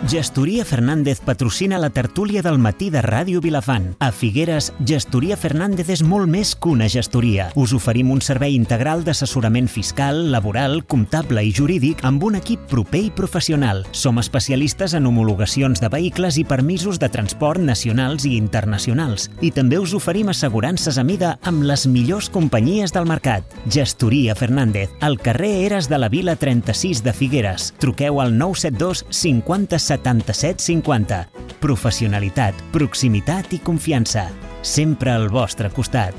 Gestoria Fernández patrocina la tertúlia del matí de Ràdio Vilafant. A Figueres, Gestoria Fernández és molt més que una gestoria. Us oferim un servei integral d'assessorament fiscal, laboral, comptable i jurídic amb un equip proper i professional. Som especialistes en homologacions de vehicles i permisos de transport nacionals i internacionals. I també us oferim assegurances a mida amb les millors companyies del mercat. Gestoria Fernández, al carrer Eres de la Vila 36 de Figueres. Truqueu al 972 50 77 50. Professionalitat, proximitat i confiança. Sempre al vostre costat.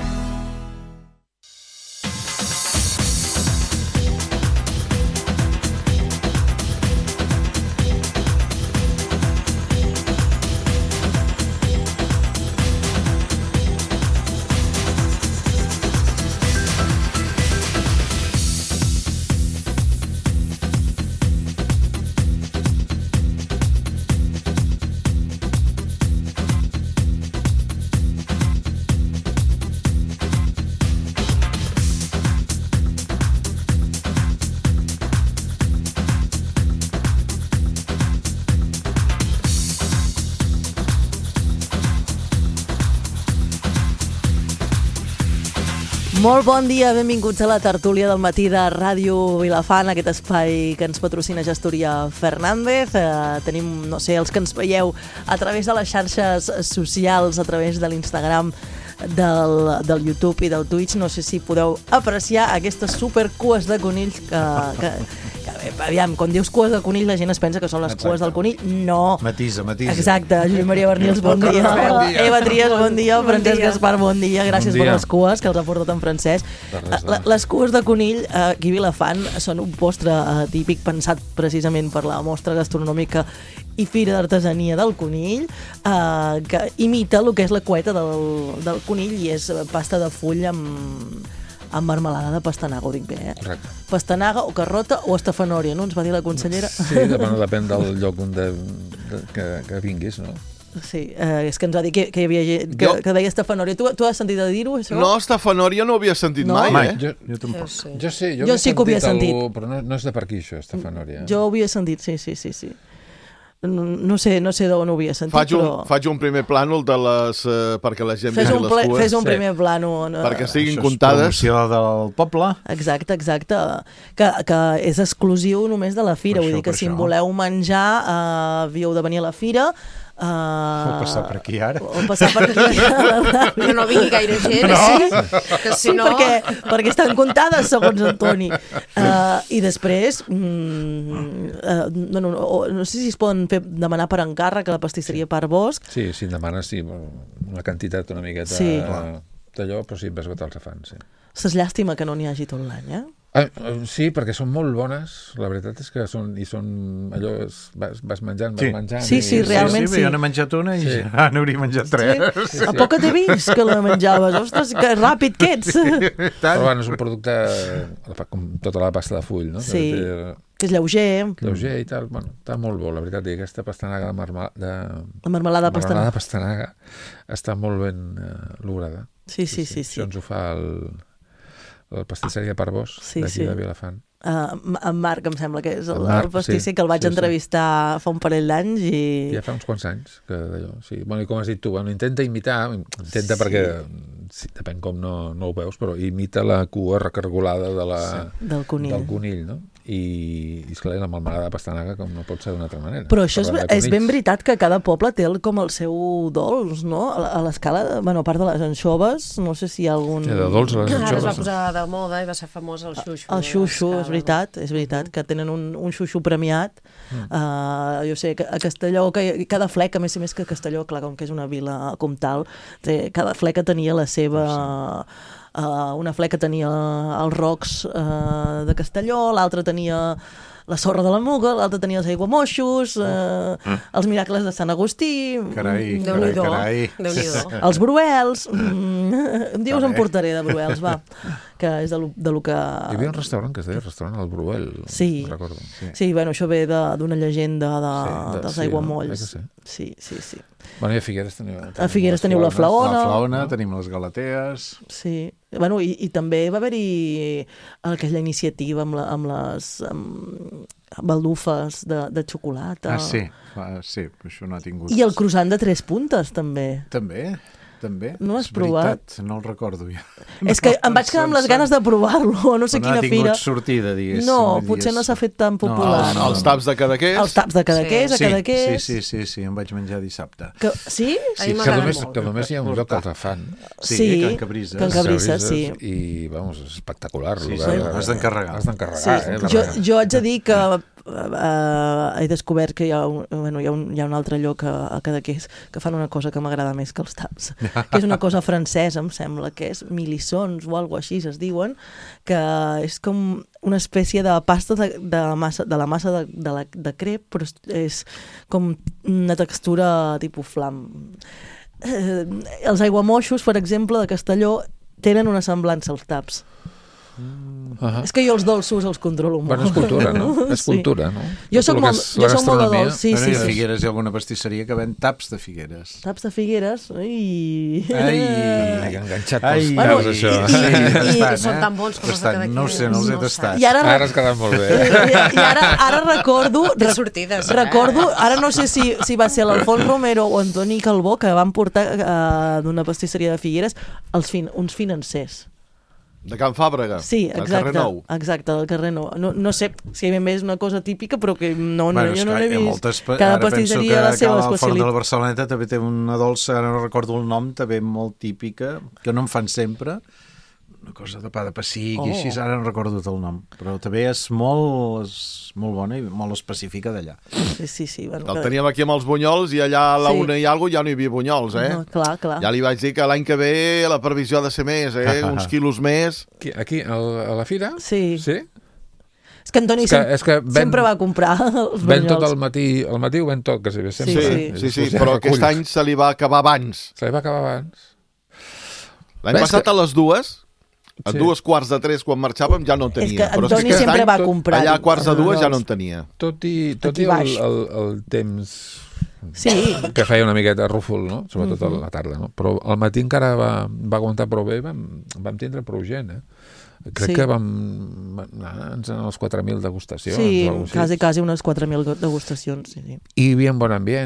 Molt bon dia, benvinguts a la tertúlia del matí de Ràdio Vilafant, aquest espai que ens patrocina Gestoria Fernández. Tenim, no sé, els que ens veieu a través de les xarxes socials, a través de l'Instagram, del YouTube i del Twitch, no sé si podeu apreciar aquestes supercues de conills que aviam, quan dius cues de conill la gent es pensa que són les cues del conill. No. Matisa. Exacte. Lluís Maria Bernils, bon dia. Eva Trias, bon dia. Francesc Gaspar, bon dia. Gràcies per les cues que els ha portat en Francesc. Les cues de conill aquí a Vilafant són un postre típic pensat precisament per la mostra gastronòmica i Fira d'Artesania del Conill, que imita el que és la cueta del conill i és pasta de full amb marmelada de pastanaga, ho dic bé, eh? Correcte. Pastanaga o carrota o estafanòria, no? Ens va dir la consellera. Sí, depèn del lloc que vinguis, no? Sí, és que ens va dir que hi havia gent que deia estafanòria. Tu has sentit a dir-ho, això? No, estafanòria no ho havia sentit mai, eh? Jo tampoc. Jo sí que ho havia sentit. Però no és de per aquí, això, estafanòria. Jo ho havia sentit, sí. No sé d'on ho havia sentit, però... Faig un primer plànol de les... perquè la gent vegi les cues. Fes un primer plànol. Perquè siguin comptades. Això és promoció del poble. Exacte. Que és exclusiu només de la fira. Vull dir que si en voleu menjar, havíeu de venir a la fira. O passar per aquí ara. O passar per aquí. Que no vingui gaire gent, no? Que si no... perquè estan comptades, segons Antoni. I després, no sé si es poden demanar per encàrrec a la pastisseria Parc Bosc. Sí, si en demanes, sí, una quantitat una miqueta d'allò, però sí, vas esgotar els afans, sí. És llàstima que no n'hi hagi tot l'any, eh? Sí, perquè són molt bones, la veritat és que són allò, vas menjant. Sí, realment sí. Jo n'he menjat una i ja n'hauria menjat tres. Sí. A poc t'he vist que la menjaves, ostres, que ràpid que ets. Però bueno, és un producte com tota la pasta de full, no? Sí, que és lleuger. Lleuger i tal, bueno, està molt bo, la veritat, i aquesta pastanaga la marmelada de pastanaga està molt ben lograda. Sí. Això ens ho fa el pastisseria Parc Bosc, d'aquí de Vilafant. En Marc, em sembla que és el pastisser que el vaig entrevistar fa un parell d'anys i... Ja fa uns quants anys que d'allò, sí. Bueno, i com has dit tu, intenta imitar, perquè depèn com no ho veus, però imita la cua recargolada del conill, no? I esclar, la marmelada de pastanaga com no pot ser d'una altra manera. Però això és ben veritat que cada poble té com el seu dolç, no? A l'escala, bueno, a part de les anxoves, no sé si hi ha algun... Sí, de dolç a les anxoves. Ara es va posar de moda i va ser famós el xuxu. El xuxu, és veritat, que tenen un xuxu premiat. Jo sé, que a Castelló, cada fleca, a més que Castelló, clar, com que és una vila comtal, cada fleca tenia la seva... una fleca tenia els rocs de Castelló, l'altra tenia la sorra de la Muga, l'altra tenia els aiguamoixos, els miracles de Sant Agustí... Carai. Els Bruels... Un dia us en portaré de Bruels, va, que és de lo que... Hi havia un restaurant que es deia Restaurant El Bruel, sí. recordo. Sí, bueno, això ve d'una llegenda dels aiguamolls. Sí. Bueno, i a Figueres teniu... A Figueres teniu la Flaona. La Flaona, tenim les Galatees... Sí. I també va haver-hi aquella iniciativa amb les baldufes de xocolata. Sí, això no ha tingut... I el croissant de 3 puntes, també. També? No l'has provat? Veritat, no el recordo ja. És que em vaig quedar amb les ganes de provar-lo, no sé quina fira. No ha tingut sortida, diguéssim. No, potser no s'ha fet tan popular. Els taps de Cadaqués. Els taps de Cadaqués, a Cadaqués. Sí, em vaig menjar dissabte. Sí? Que només hi ha un lloc que els fan. Sí, Can Cabrisses. Can Cabrisses, sí. I, vamos, és espectacular. Sí, has d'encarregar. Has d'encarregar. Jo haig de dir que he descobert que hi ha un altre lloc a Cadaqués que fan una cosa que m'agrada més que els taps, que és una cosa francesa, em sembla, que és milissons o alguna així es diuen, que és com una espècie de pasta de la massa de crep, però és com una textura tipus flam. Els aiguamoixos, per exemple, de Castelló, tenen una semblança als taps. És que jo els dolços els controlo molt. Bueno, és cultura, no? És cultura, no? Jo soc molt de dolç, sí. A Figueres hi ha alguna pastisseria que ven taps de Figueres. Taps de Figueres? Ai, enganxat pels peus, això. I són tan bons com els de Cadaqués. No sé, no els he tastat. Ara has quedat molt bé. I ara recordo... De sortides. Recordo, ara no sé si va ser l'Alfons Romero o Antoni Calbó que van portar d'una pastisseria de Figueres uns financers. De Can Fàbrega, sí, del carrer Nou. Exacte, del carrer Nou. No sé si ben bé és una cosa típica, però que jo no l'he vist. Cada pastisseria la seva especialitat. Ara penso que Font de la Barceloneta també té una dolça, ara no recordo el nom, també molt típica, que no en fan sempre, una cosa de pa de pessic i així, ara no recordo el nom, però també és molt bona i molt específica d'allà. Sí. El teníem aquí amb els bunyols i allà a la una i alguna ja no hi havia bunyols, No, clar. Ja li vaig dir que l'any que ve la previsió ha de ser més, uns quilos més. Aquí, a la fira? Sí. Sí? És que Antoni sempre va comprar els bunyols. Ven tot al matí ho ven tot, que sempre. Sí, però aquest any se li va acabar abans. L'any passat a les 2, a 2:15, quan marxàvem, ja no en tenia. És que Antoni sempre va comprar. Allà a 1:15 ja no en tenia. Tot i el temps que feia una miqueta rúfol, no? Sobretot a la tarda, no? Però al matí encara va aguantar prou bé, vam tindre prou gent, Crec que vam anar als 4.000 degustacions. Sí, quasi unes 4.000 degustacions. Sí. I hi havia un bon ambient,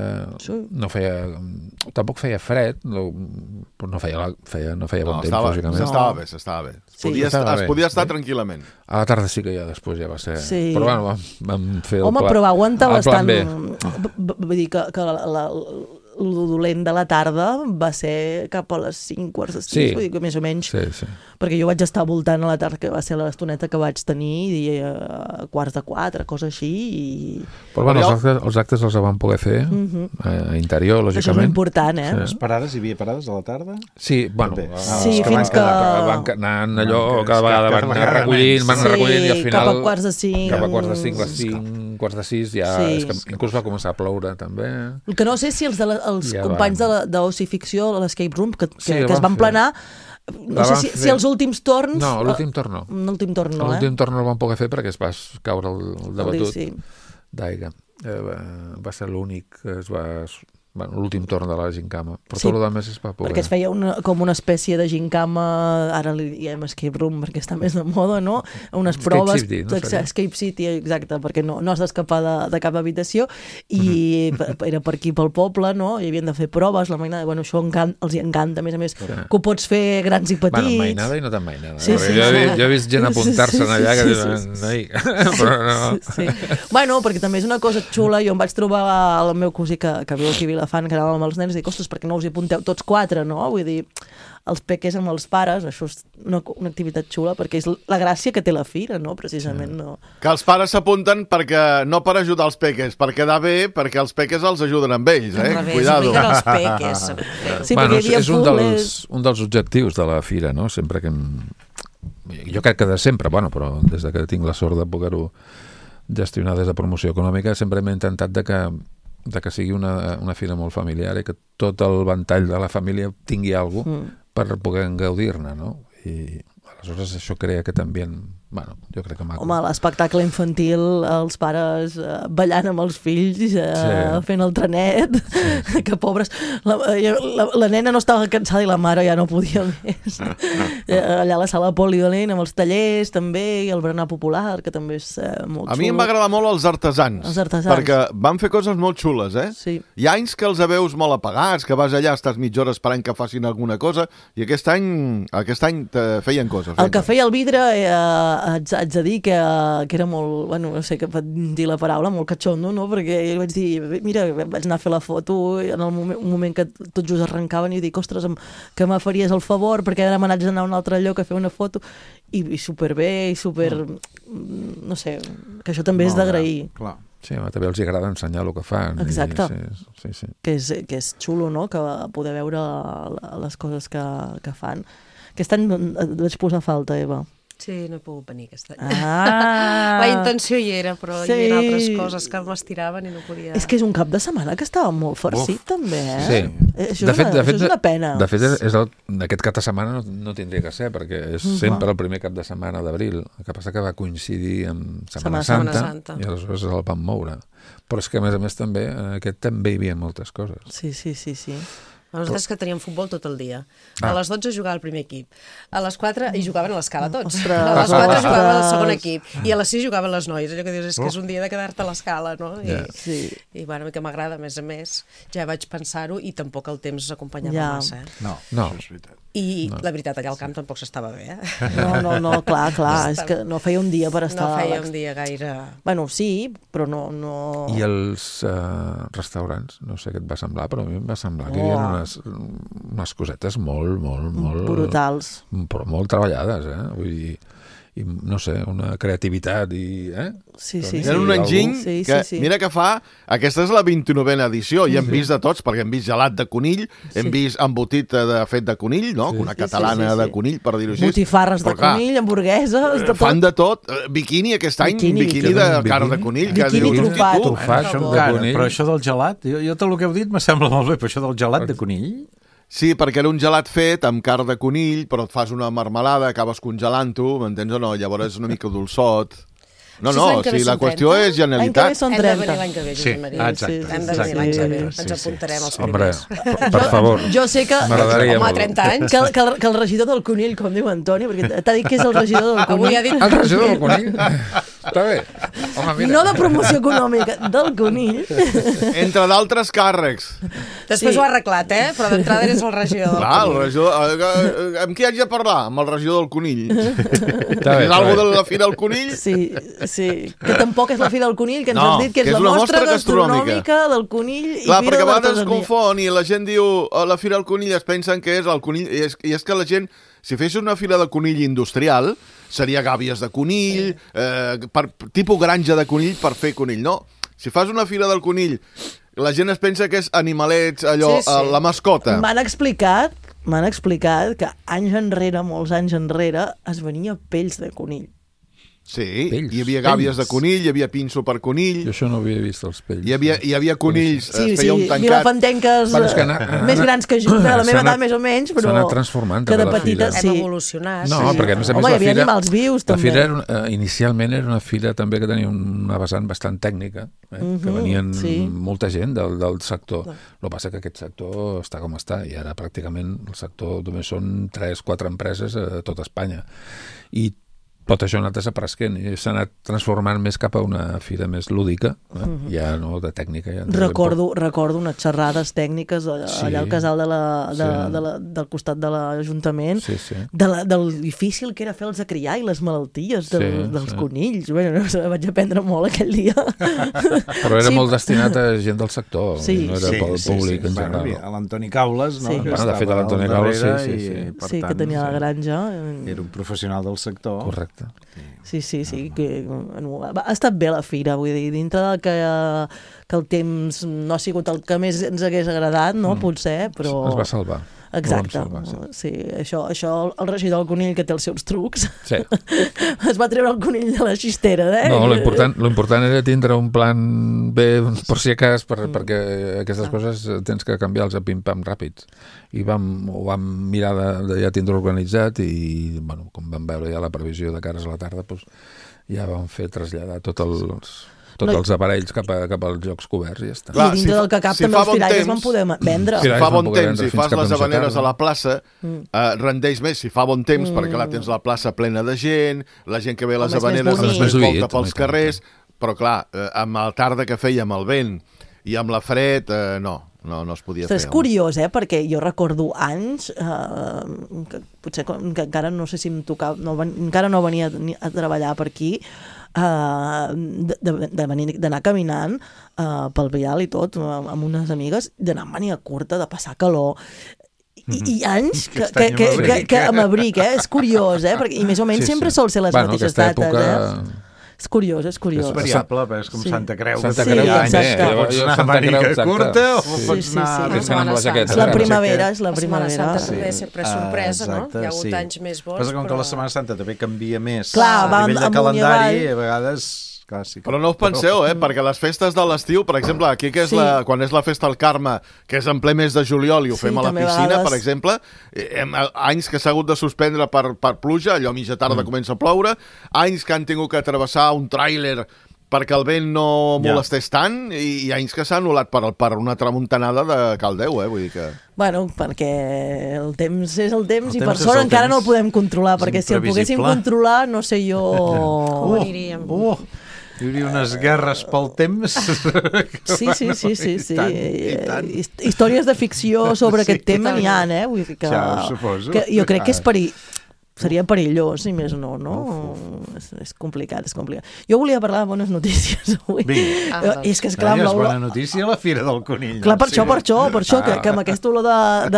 tampoc feia fred, però no feia bon temps, lògicament. S'estava bé. Es podia estar tranquil·lament. A la tarda sí que després ja va ser... Però bueno, vam fer el pla. Home, però va aguantar bastant... Vull dir que el dolent de la tarda va ser cap a les 5:15, vull dir que més o menys, perquè jo vaig estar voltant a la tarda, que va ser l'estoneta que vaig tenir, i a 3:45, cosa així. Però bueno, els actes els van poder fer a interior, lògicament. Això és important, Les parades, hi havia parades a la tarda? Sí, bueno, fins que... Van anant allò, cada vegada van anar recollint, i al final... Cap a 4:45, les 5, 5:45, ja... Inclús va començar a ploure, també. El que no sé si els companys d'Oci Ficció, l'Escape Room, que es van planar, no sé si els últims torns... No, l'últim torn no. L'últim torn no, L'últim torn no el van poder fer perquè es va caure el debatut d'aigua. Va ser l'únic que es va... l'últim torn de la gincama, però tot el més es va poder. Perquè es feia com una espècie de gincama, ara li diem escape room perquè està més de moda, no? Unes proves... Escape City, exacte, perquè no has d'escapar de cap habitació, i era per aquí pel poble, no? I havien de fer proves, la mainada, bueno, això els encanta, a més, que ho pots fer grans i petits. Bueno, mainada i no tan mainada. Jo he vist gent apuntar-se allà que diuen, però no... Bueno, perquè també és una cosa xula, jo em vaig trobar el meu cosí que viu aquí a Vilafant, que anàvem amb els nens, i dic, ostres, perquè no us hi apunteu tots 4, no? Vull dir, els peques amb els pares, això és una activitat xula, perquè és la gràcia que té la fira, no? Precisament, no. Que els pares s'apunten no per ajudar els peques, per quedar bé, perquè els peques els ajuden amb ells, Cuidado. Els peques. Bueno, és un dels objectius de la fira, no? Sempre que... Jo crec que de sempre, bueno, però des que tinc la sort de poder-ho gestionar des de promoció econòmica, sempre m'he intentat de que sigui una fira molt familiar i que tot el ventall de la família tingui alguna cosa per poder gaudir-ne, no? I aleshores això crea aquest ambient bueno, jo crec que maco. Home, l'espectacle infantil, els pares ballant amb els fills, fent el trenet, que pobres... La nena no estava cansada i la mare ja no podia més. Allà a la sala polivalent, amb els tallers, també, i el berenar popular, que també és molt xulo. A mi em va agradar molt els artesans. Perquè van fer coses molt xules, Sí. Hi ha anys que els veus molt apagats, que vas allà, estàs mitja hora esperant que facin alguna cosa, i aquest any feien coses. El que feia el vidre... haig de dir que era molt, bueno, no sé què pot dir la paraula, molt catxondo, no? Perquè jo vaig dir, mira, vaig anar a fer la foto en el moment que tots just arrencaven i dic, ostres, que me faries el favor perquè ara me n'haig d'anar a un altre lloc a fer una foto i superbé, i super... no sé, que això també és d'agrair. Clar. Sí, també els agrada ensenyar el que fan. Exacte. Sí. Que és xulo, no?, que poder veure les coses que fan. Aquest any et vaig posar falta, Eva. Sí, no he pogut venir aquest any. La intenció hi era, però hi havia altres coses que m'estiraven i no podia... És que és un cap de setmana que estava molt farcit, també, Sí. Això és una pena. De fet, aquest cap de setmana no tindria que ser, perquè és sempre el primer cap de setmana d'abril. El que passa que va coincidir amb Setmana Santa i aleshores el van moure. Però és que, a més també, aquest també hi havia moltes coses. Sí. Nosaltres que teníem futbol tot el dia. A les 12 jugava el primer equip. A les 4 hi jugaven a l'escala tots. A les 4 jugava el segon equip. I a les 6 jugaven les noies. Allò que dius és que és un dia de quedar-te a l'escala, no? I bueno, que m'agrada, a més. Ja vaig pensar-ho i tampoc el temps acompanyava massa. No, és veritat. I la veritat, allà al camp tampoc s'estava bé, No, clar, és que no feia un dia per estar... No feia un dia gaire... Bueno, sí, però no... I els restaurants, no sé què et va semblar, però a mi em va semblar que hi havia unes cosetes molt brutals. Però molt treballades, vull dir... I, no sé, una creativitat i... Sí. Era un enginy que, mira que fa... Aquesta és la 29a edició i hem vist de tots, perquè hem vist gelat de conill, hem vist embotit fet de conill, no? Una catalana de conill, per dir-ho així. Botifarres de conill, hamburgueses, de tot. Fan de tot. Biquini aquest any, biquini de carn de conill. Biquini trufat. Però això del gelat, jo tot el que heu dit me sembla molt bé, però això del gelat de conill... Sí, perquè era un gelat fet amb carn de conill, però et fas una marmelada, acabes congelant-ho, m'entens o no? Llavors és una mica dolçot. No, la qüestió és genialitat. L'any que ve són 30. Hem de venir l'any que ve, Josep Maria. Exacte. Hem de venir l'any que ve. Ens apuntarem els primers. Hombre, per favor. Jo sé que... M'agradaria molt. 30 anys. Que el regidor del conill, com diu Antoni, perquè t'ha dit que és el regidor del conill. Avui ha dit... El regidor del conill? Està bé. Home, mira. No de promoció econòmica, del conill. Entre d'altres càrrecs. Després ho ha arreglat, però d'entrada eres el regidor del Clar, el conill. regidor... Amb qui haig de parlar? Amb el regidor del conill. És algú de la Fira del Conill? Sí. Que tampoc és la Fira del Conill, que ens has dit que és la mostra gastronòmica del conill i Clar, Fira perquè de a vegades es l'Artesania. confon i la gent diu a la Fira del Conill es pensen que és el conill i és que la gent, si fes una fira de conill industrial, seria gàbies de conill, tipus granja de conill per fer conill. No, si fas una fira del conill, la gent es pensa que és animalets, allò, la mascota. M'han explicat que anys enrere, molts anys enrere, es venia pells de conill. Sí, hi havia gàbies de conill, hi havia pinso per conill. Jo això no havia vist, els pells. Hi havia conills, es feia un tancat. Vilafantenques més grans que jo, de la meva edat més o menys, però... S'ha anat transformant que també de petita, la fira. Hem evolucionat. No, perquè a més Home, hi havia animals vius, també. La fira inicialment era una fira també que tenia una vessant bastant tècnica, que venien molta gent del sector. El que passa que aquest sector està com està, i ara pràcticament el sector només són 3-4 empreses a tot Espanya. I tot això ha anat desaparesquent i s'ha anat transformant més cap a una fira més lúdica, ja no de tècnica. Ja recordo unes xerrades tècniques allà al casal del costat de l'Ajuntament, del difícil que era fer els acriar i les malalties dels conills. Bueno, vaig aprendre molt aquell dia. Però era molt destinat a gent del sector, no era pel públic en general. A l'Antoni Caules, no? De fet, a l'Antoni Caules, sí, que tenia la granja. Era un professional del sector. Correcte. Sí, que ha estat bé la fira, vull dir, dintre del que el temps no ha sigut el que més ens hagués agradat, no? Potser, però... Es va salvar. Exacte. Sí, això el regidor del conill, que té els seus trucs, sí. es va treure el conill de la xistera, No, l'important era tindre un plan bé, per si acas, perquè aquestes coses tens que canviar-los a pim-pam ràpids. I ho vam mirar de ja tindre organitzat i, bueno, com vam veure ja la previsió de cares a la tarda, doncs ja vam fer traslladar tots els aparells cap als llocs coberts i ja està. I dintre del que cap també els firaires van poder vendre. Si fa bon temps i fas les havaneres a la plaça, rendeix més. Si fa bon temps, perquè clar, tens la plaça plena de gent, la gent que ve a les havaneres es volta pels carrers, però clar, amb la tarda que feia, amb el vent i amb la fred, no es podia fer. És curiós, perquè jo recordo anys, que potser que encara no sé si em tocava, encara no venia a treballar per aquí, d'anar caminant pel vial i tot, amb unes amigues, d'anar amb màniga curta, de passar calor, i anys que amb abric, és curiós, perquè, i més o menys sempre sol ser les mateixes dates, És curiós. És variable, és com Santa Creu. Santa Creu també. Pots anar amb màniga curta o pots anar... És la primavera. La Setmana Santa també sempre és sorpresa, no? Hi ha hagut anys més bons, però... Com que la Setmana Santa també canvia més a nivell de calendari, a vegades... Però no us penseu, perquè les festes de l'estiu, per exemple, aquí que és quan és la festa al Carme, que és en ple mes de juliol i ho fem a la piscina, per exemple, anys que s'ha hagut de suspendre per pluja, allò a mitja tarda comença a ploure, anys que han tingut que travessar un tràiler perquè el vent no molestés tant, i anys que s'ha anul·lat per una tramuntanada de Caldeu, vull dir que... Bueno, perquè el temps és el temps i per sort encara no el podem controlar, perquè si el poguéssim controlar, no sé jo... Com aniríem? Hi hauria unes guerres pel temps. Sí. Històries de ficció sobre aquest tema n'hi ha, Vull dir que jo crec que seria perillós, si més no? És complicat. Jo volia parlar de bones notícies avui. És que, esclar, és bona notícia la Fira del Conill. Clar, per això, que amb aquesta olor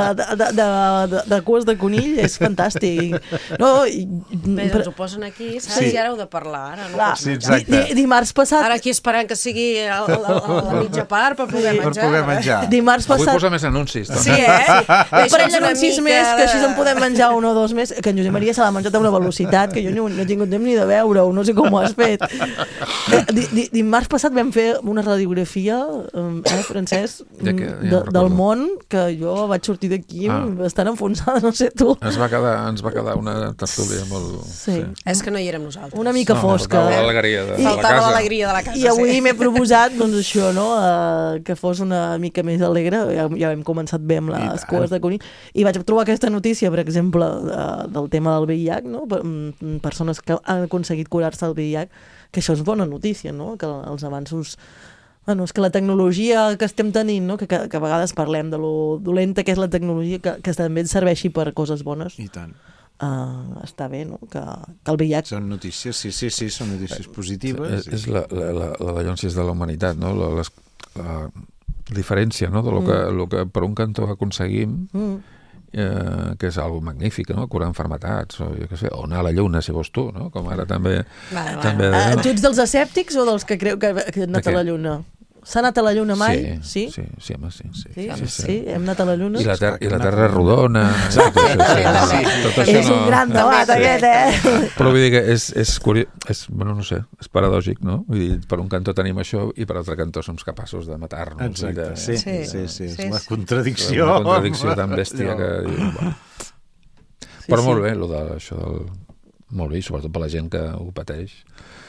de cues de conill és fantàstic. Bé, doncs ho posen aquí, saps? I ara heu de parlar. Dimarts passat... Ara aquí esperant que sigui la mitja part per poder menjar. Dimarts passat... Avui posa més anuncis. Sí, Un parell d'anuncis més, que així en podem menjar un o dos més, que en Josep Maria se l'ha menjat a una velocitat que jo no he tingut temps ni de veure-ho, no sé com ho has fet. Dimarts passat vam fer una radiografia, Francesc, del món, que jo vaig sortir d'aquí bastant enfonsada, no sé tu. Ens va quedar una tertúlia molt... Sí. És que no hi érem nosaltres. Una mica fosca. Faltava l'alegria de la casa. I avui m'he proposat, doncs això, que fos una mica més alegre, ja hem començat bé amb les cues de conill, i vaig trobar aquesta notícia, per exemple, del tema del VIH, persones que han aconseguit curar-se del VIH, que això és bona notícia, que els avanços... és que la tecnologia que estem tenint, que a vegades parlem de lo dolenta que és la tecnologia, que també ens serveixi per coses bones. I tant. Està bé, que el VIH... Són notícies, sí, són notícies positives. És la dallonsis de la humanitat, la diferència de lo que per un cantó aconseguim, que és algo magnífic, curar enfermetats o anar a la lluna si vols tu, com ara també... Tu ets dels escèptics o dels que creu que han anat a la lluna? S'ha anat a la lluna mai? Sí, home, sí. Sí, hem anat a la lluna. I la Terra és rodona. És un gran debat aquest, Però vull dir que és curiós, bueno, no sé, és paradògic, no? Vull dir, per un cantó tenim això i per altre cantó som capaços de matar-nos. Exacte, sí. És la contradicció. Una contradicció tan bèstia que... Però molt bé, això del... Molt bé, sobretot per la gent que ho pateix.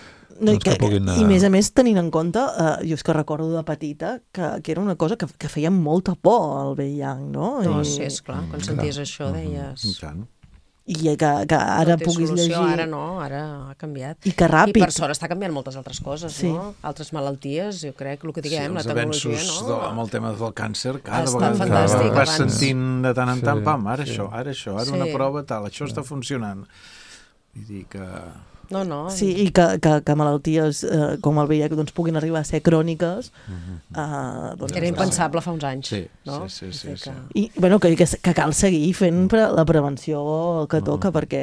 I més a més tenint en compte, jo és que recordo de petita que era una cosa que feia molta por al VIH, no? Sí, esclar, quan senties això deies... I que ara puguis llegir... Ara no, ara ha canviat. I que ràpid. I per sort està canviant moltes altres coses, no? Altres malalties, jo crec, el que diguem, la tecnologia, no? Els avenços amb el tema del càncer, cada vegada vas sentint de tant en tant, pam, ara això, ara una prova tal, això està funcionant. Vull dir que... No. Sí, i que malalties com el VIH doncs, puguin arribar a ser cròniques. Era impensable fa uns anys. Sí. I bueno, que cal seguir fent la prevenció que toca perquè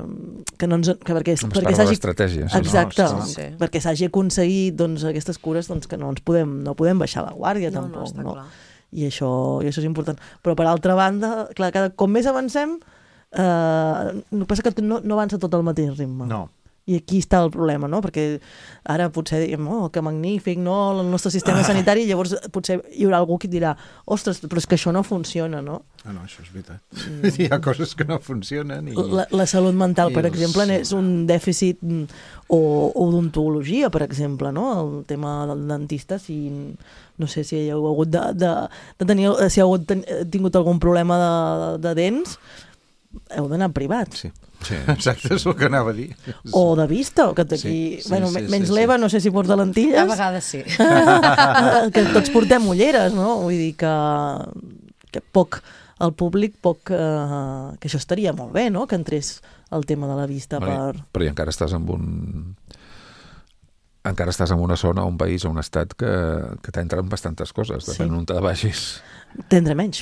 s'hagi... Exacte, perquè s'hagi aconseguit aquestes cures que no podem baixar la guàrdia tampoc. I això és important. Però per altra banda, clar, com més avancem, passa que no avança tot al mateix ritme. No. I aquí està el problema, no? Perquè ara potser diem, que magnífic, no? El nostre sistema sanitari, llavors potser hi haurà algú que dirà, ostres, però és que això no funciona, no? No, això és veritat. Hi ha coses que no funcionen. La salut mental, per exemple, és un dèficit, o odontologia, per exemple, no? El tema del dentista, si no sé si heu hagut de tenir, si heu tingut algun problema de dents, heu d'anar privat. Sí, exacte, és el que anava a dir. O de vista, que aquí... menys l'Eva, no sé si porta lentilles. A vegades sí. Que tots portem ulleres, no? Vull dir que el públic que això estaria molt bé, no? Que entrés el tema de la vista Però i encara estàs en una zona, un país o un estat que t'entren bastantes coses, depèn on te vagis. Tindrà menys.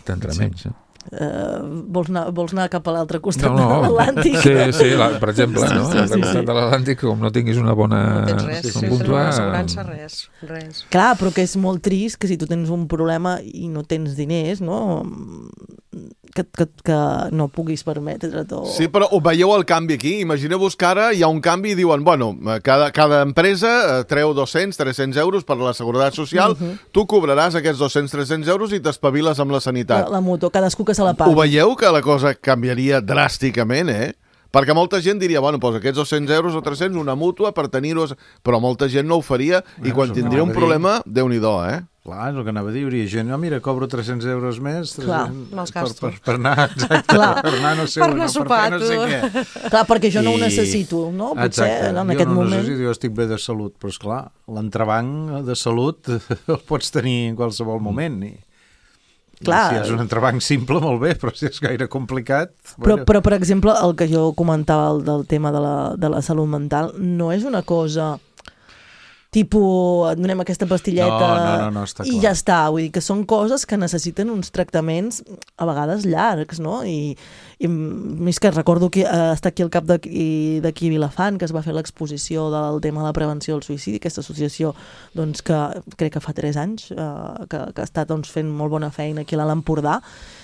Vols anar cap a l'altre costat de l'Atlàntic? Sí, per exemple, no? L'altre costat de l'Atlàntic, com no tinguis una bona... No tens res, no assegurança, res. Clar, però que és molt trist que si tu tens un problema i no tens diners, no? Que no puguis permetre't o... Sí, però veieu el canvi aquí? Imagineu-vos que ara hi ha un canvi i diuen, bueno, cada empresa treu 200, 300 euros per la Seguretat Social, tu cobraràs aquests 200, 300 euros i t'espaviles amb la sanitat. La mútua, cadascú que se la pagui. Ho veieu que la cosa canviaria dràsticament, Perquè molta gent diria, bueno, doncs aquests 200 euros o 300, una mútua per tenir-ho... Però molta gent no ho faria i quan tindria un problema, Déu-n'hi-do, Clar, és el que anava a dir, hi hauria gent, mira, cobro 300 euros més per anar, exacte, per anar no sé per anar a sopar, no sé què. Clar, perquè jo no ho necessito, no? Potser en aquest moment... Necessito, jo estic bé de salut, però esclar, l'entrebanc de salut el pots tenir en qualsevol moment, Clar. Si és un entrebanc simple, molt bé, però si és gaire complicat... Però per exemple, el que jo comentava del tema de la salut mental, no és una cosa... tipus, et donem aquesta pastilleta no, està clar. I ja està. Vull dir que són coses que necessiten uns tractaments a vegades llargs, no? I més que recordo que està aquí al cap d'aquí a Vilafant, que es va fer l'exposició del tema de la prevenció del suïcidi, aquesta associació doncs, que crec que fa 3 anys que està doncs, fent molt bona feina aquí a l'Alt Empordà.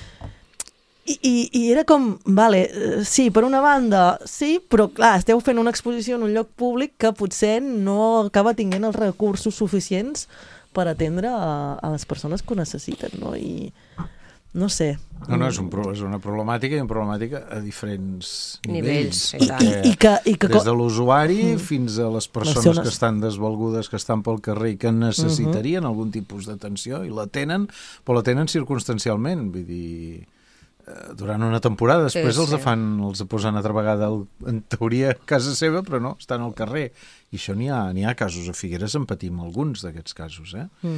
I era com, sí, per una banda, sí, però clar, esteu fent una exposició en un lloc públic que potser no acaba tinguent els recursos suficients per atendre a les persones que ho necessiten, no? I no sé. No, és una problemàtica i una problemàtica a diferents nivells. I des de l'usuari fins a les persones que estan desvalgudes, que estan pel carrer i que necessitarien algun tipus d'atenció i la tenen, però la tenen circumstancialment, vull dir... durant una temporada, després els posen altra vegada en teoria a casa seva, però no, estan al carrer i això n'hi ha casos, a Figueres en patim alguns d'aquests casos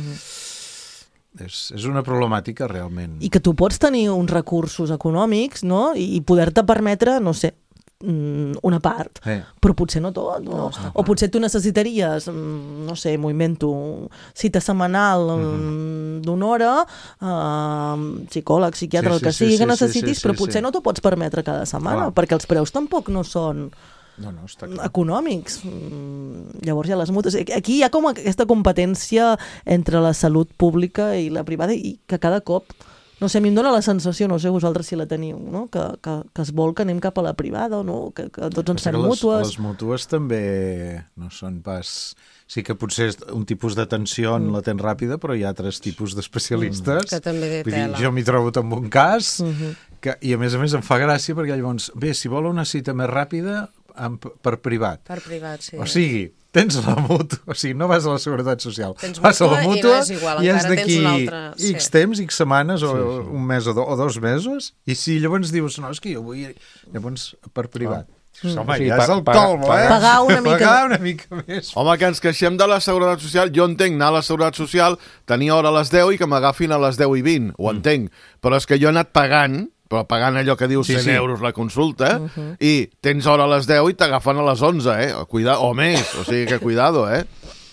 és una problemàtica realment. I que tu pots tenir uns recursos econòmics, no? I poder-te permetre, no sé, una part, però potser no tot, no? O potser tu necessitaries, no sé, m'ho invento, cita setmanal d'una hora, psicòleg, psiquiatre, el que sigui que necessitis, però potser no t'ho pots permetre cada setmana, perquè els preus tampoc no són econòmics. Llavors hi ha les mútues. Aquí hi ha com aquesta competència entre la salut pública i la privada i que cada cop... No sé, a mi em dóna la sensació, no sé vosaltres si la teniu, no? Que es vol que anem cap a la privada, no? Que tots ens fem mútues. Les mútues també no són pas... Sí que potser un tipus d'atenció la tens ràpida, però hi ha altres tipus d'especialistes. Que també de tela. Jo m'hi trobo amb un cas i a més em fa gràcia perquè llavors, bé, si vol una cita més ràpida, per privat. Per privat, sí. O sigui... Tens la mútua, o sigui, no vas a la Seguretat Social, vas a la mútua i és d'aquí X temps, X setmanes o un mes o 2 mesos, i si llavors dius, no, és que jo vull... Llavors, per privat. Home, ja és el colmo, Pagar una mica més. Home, que ens queixem de la Seguretat Social. Jo entenc anar a la Seguretat Social, tenir hora a les 10 i que m'agafin a les 10 i 20. Ho entenc. Però és que jo he anat pagant allò que diu 100 euros la consulta, i tens hora a les 10 i t'agafen a les 11, o més, o sigui que cuidado,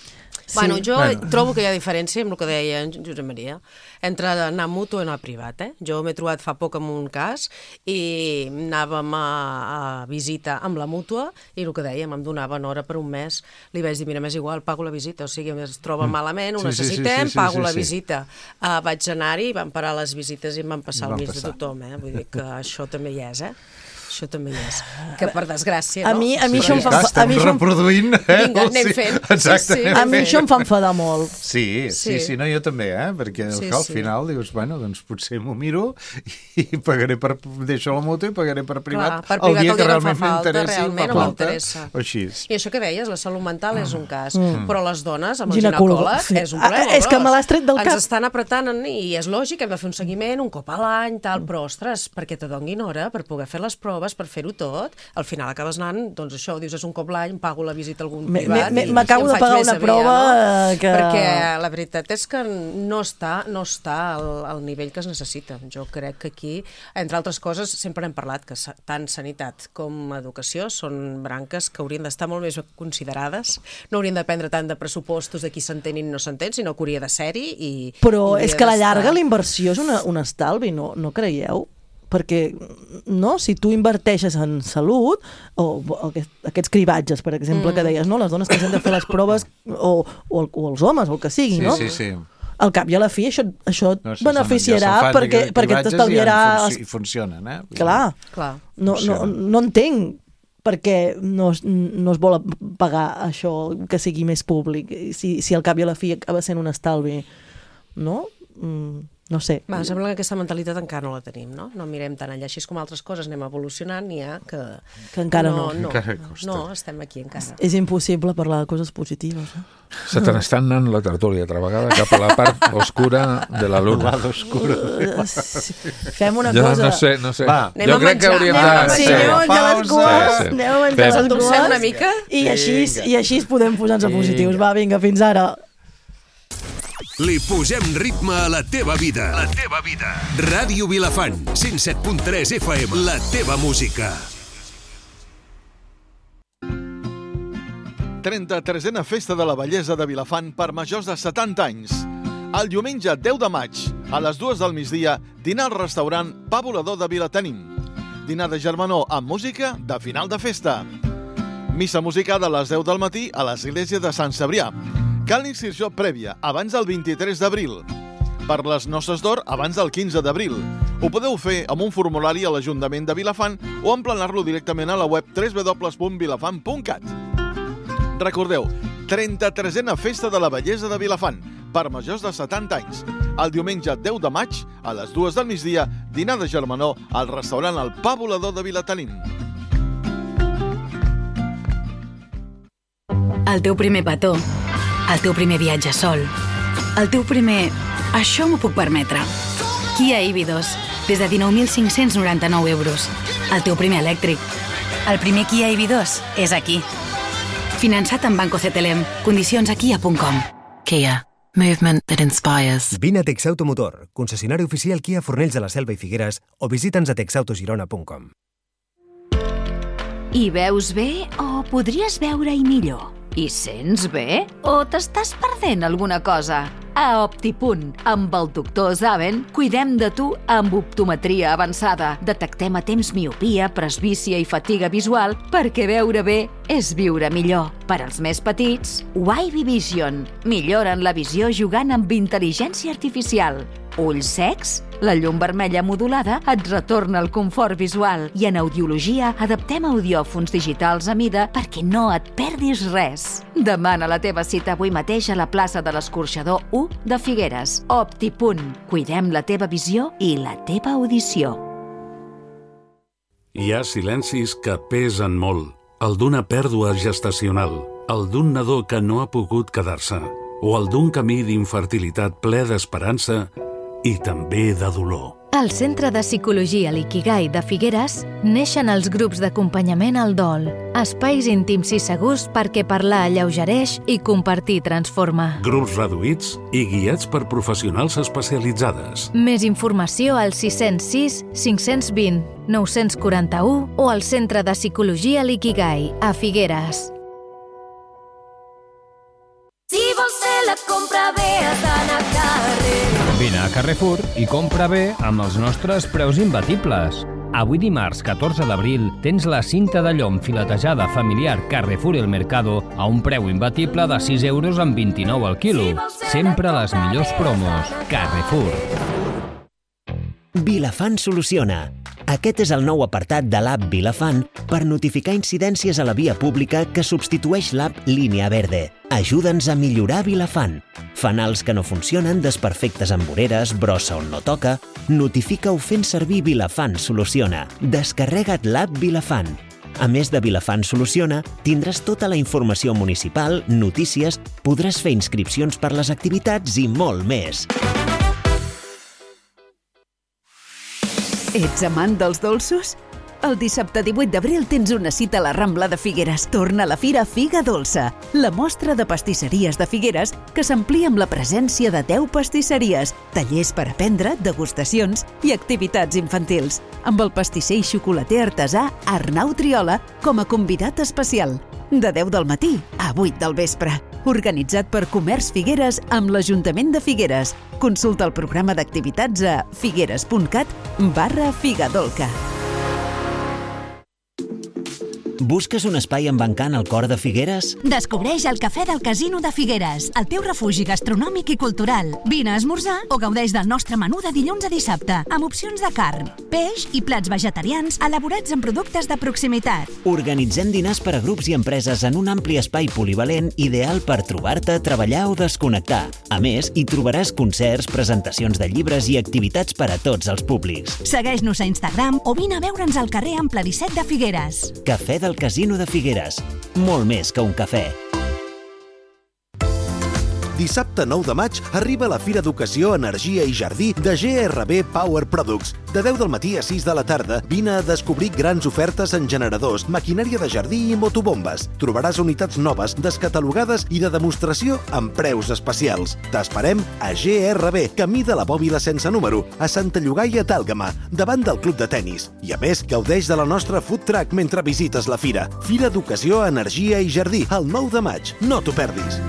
Bueno, jo trobo que hi ha diferència amb el que deia en Josep Maria, entre anar a mutu i anar a privat. Jo m'he trobat fa poc amb un cas i anàvem a visita amb la mútua i el que dèiem, em donaven hora per un mes. Li vaig dir, mira, m'és igual, pago la visita. O sigui, es troba malament, ho necessitem, pago la visita. Vaig anar-hi, van parar les visites i em van passar el mig de tothom. Vull dir que això també hi és, Això també hi és. Que per desgràcia, no? A mi això em fa... Estem reproduint, Vinga, anem fent. Exacte. A mi això em fa enfadar molt. Sí, no, jo també, perquè al final dius, bueno, doncs potser m'ho miro i pagaré per... Deixo la moto i pagaré per privat el dia que realment m'interessi. O així. I això que deies, la salut mental és un cas, però les dones amb el ginecòleg és un problema. És que me l'has tret del cap. Ens estan apretant i és lògic, hem de fer un seguiment un cop a l'any, tal, però, ostres, perquè te donguin hora per poder fer les proves, per fer-ho tot, al final acabes anant, doncs això, dius, és un cop l'any, pago la visita a algun privat. M'acabo de pagar una prova que... Perquè la veritat és que no està al nivell que es necessita. Jo crec que aquí, entre altres coses, sempre hem parlat que tant sanitat com educació són branques que haurien d'estar molt més considerades, no haurien de dependre tant de pressupostos de qui s'entén i no s'entén, sinó que hauria de ser-hi i... Però és que a la llarga la inversió és un estalvi, no creieu? Perquè si tu inverteixes en salut o aquests cribatges, per exemple, que deies, les dones que s'han de fer les proves o els homes, o el que sigui, no? Sí. Al cap i a la fi això et beneficiarà perquè t'estalviarà... I funcionen, Clar. No entenc perquè no es vol pagar això que sigui més públic, si al cap i a la fi acaba sent un estalvi, no? No sé. Sembla que aquesta mentalitat encara no la tenim, no? No mirem tant allà. Així com altres coses anem evolucionant, n'hi ha que encara no. No, estem aquí encara. És impossible parlar de coses positives. Se te n'està anant la tertúlia altra vegada cap a la part oscura de la luna. Fem una cosa. No sé. Jo crec que hauríem de... Sí, anem a menjar les cues una mica i així podem posar-nos positius. Va, vinga, fins ara. Li posem ritme a la teva vida. La teva vida. Ràdio Vilafant, 107.3 FM. La teva música. 33a Festa de la Bellesa de Vilafant per majors de 70 anys. El diumenge 10 de maig, a les 2 del migdia, dinar al restaurant Pa Volador de Vilatenim. Dinar de germanor amb música de final de festa. Missa musicada a les 10 del matí a l'església de Sant Cebrià. Cal inscripció prèvia, abans del 23 d'abril. Per les noces d'or, abans del 15 d'abril. Ho podeu fer amb un formulari a l'Ajuntament de Vilafant o emplenar-lo directament a la web www.vilafant.cat. Recordeu, 33a Festa de la Bellesa de Vilafant, per majors de 70 anys. El diumenge 10 de maig, a les 2 del migdia, dinar de germanor al restaurant El Pa Volador de Vilatenim. El teu primer petó, el teu primer viatge sol, el teu primer... Això m'ho puc permetre. Kia EV2, des de 19.599 euros. El teu primer elèctric. El primer Kia EV2 és aquí. Finançat amb Banco CTLM. Condicions a kia.com. Kia. Movement that inspires. Vine a Texautomotor, concessionari oficial Kia Fornells de la Selva i Figueres, o visita'ns a texautogirona.com. Hi veus bé o podries veure-hi millor? Hi sents bé o t'estàs perdent alguna cosa? A Optipunt, amb el doctor Zaven, cuidem de tu amb optometria avançada. Detectem a temps miopia, presbícia i fatiga visual perquè veure bé és viure millor. Per als més petits, Wavy Vision. Milloren la visió jugant amb intel·ligència artificial. Ulls secs? La llum vermella modulada et retorna el confort visual i en audiologia adaptem audiòfons digitals a mida perquè no et perdis res. Demana la teva cita avui mateix a la plaça de l'Escorxador 1 de Figueres. Optipunt. Cuidem la teva visió i la teva audició. Hi ha silencis que pesen molt. El d'una pèrdua gestacional, el d'un nadó que no ha pogut quedar-se, o el d'un camí d'infertilitat ple d'esperança i també de dolor. Al Centre de Psicologia L'Ikigai de Figueres neixen els grups d'acompanyament al dol, espais íntims i segurs perquè parlar alleugereix i compartir transforma. Grups reduïts i guiats per professionals especialitzades. Més informació al 606 520 941 o al Centre de Psicologia L'Ikigai a Figueres. Si vols ser Vine a Carrefour i compra bé amb els nostres preus imbatibles. Avui dimarts 14 d'abril tens la cinta de llom filetejada familiar Carrefour El Mercado a un preu imbatible de 6,29 € al quilo. Sempre les millors promos. Carrefour. Vilafant soluciona. Aquest és el nou apartat de l'app Vilafant per notificar incidències a la via pública que substitueix l'app Línia Verde. Ajuda'ns a millorar Vilafant. Fanals que no funcionen, desperfectes amb voreres, brossa on no toca... Notifica-ho fent servir Vilafant Soluciona. Descarrega't l'app Vilafant. A més de Vilafant Soluciona, tindràs tota la informació municipal, notícies, podràs fer inscripcions per les activitats i molt més. Ets amant dels dolços? El dissabte 18 d'abril tens una cita a la Rambla de Figueres. Torna a la Fira Figa Dolça, la mostra de pastisseries de Figueres que s'amplia amb la presència de 10 pastisseries, tallers per aprendre, degustacions i activitats infantils, amb el pastisser i xocolater artesà Arnau Triola com a convidat especial. De 10 del matí a 8 del vespre. Organitzat per Comerç Figueres amb l'Ajuntament de Figueres. Consulta el programa d'activitats a figueres.cat/figadolca. Busques un espai amb encant al cor de Figueres? Descobreix el Cafè del Casino de Figueres, el teu refugi gastronòmic i cultural. Vine a esmorzar o gaudeix del nostre menú de dilluns a dissabte, amb opcions de carn, peix i plats vegetarians elaborats amb productes de proximitat. Organitzem dinars per a grups i empreses en un ampli espai polivalent ideal per trobar-te, treballar o desconnectar. A més, hi trobaràs concerts, presentacions de llibres i activitats per a tots els públics. Segueix-nos a Instagram o vine a veure'ns al carrer Ample 17 de Figueres. Cafè del Casino de Figueres. Molt més que un cafè. Dissabte 9 de maig arriba la Fira d'Educació, Energia i Jardí de GRB Power Products. De 10 del matí a 6 de la tarda vine a descobrir grans ofertes en generadors, maquinària de jardí i motobombes. Trobaràs unitats noves, descatalogades i de demostració amb preus especials. T'esperem a GRB, camí de la Bòbila sense número, a Santa Llogaia d'Àlgama, davant del Club de Tenis. I a més, gaudeix de la nostra food truck mentre visites la fira. Fira d'Educació, Energia i Jardí, el 9 de maig. No t'ho perdis.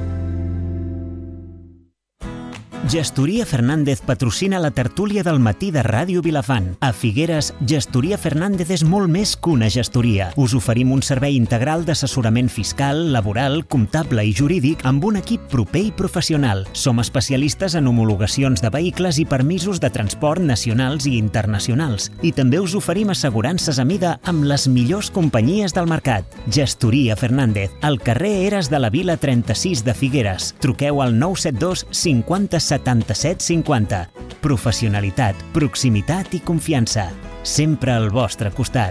Gestoria Fernández patrocina la tertúlia del matí de Ràdio Vilafant. A Figueres, Gestoria Fernández és molt més que una gestoria. Us oferim un servei integral d'assessorament fiscal, laboral, comptable i jurídic amb un equip proper i professional. Som especialistes en homologacions de vehicles i permisos de transport nacionals i internacionals. I també us oferim assegurances a mida amb les millors companyies del mercat. Gestoria Fernández, al carrer Eres de la Vila 36 de Figueres. Truqueu al 972 50 77 50. Professionalitat, proximitat i confiança. Sempre al vostre costat.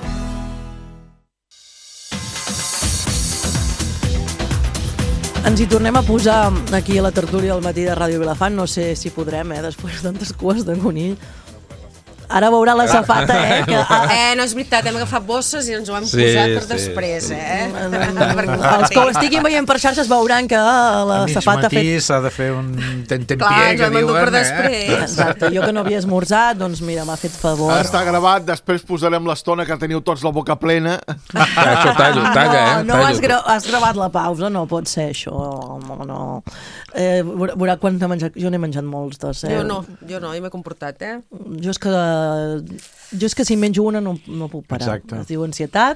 Ens hi tornem a posar aquí a la tertúlia al matí de Ràdio Vilafant. No sé si podrem, després de tantes cues de conill. Ara veurà la safata, Que... no és veritat, hem agafat bosses i ens ho hem posat per després, Els que ho estiguin veient per xarxes veuran que la safata ha fet... A mig matí s'ha de fer un tentempié, clar, que diuen, per després. Exacte, jo que no havia esmorzat, doncs mira, m'ha fet favor. Està gravat, després posarem l'estona que teniu tots la boca plena. Això talla, No has gravat la pausa, no pot ser això, no. Veurà quan t'ha menjat, jo n'he menjat molts dos, Jo no, i m'he comportat, Jo és que si menjo una no puc parar. Exacte. Es diu ansietat.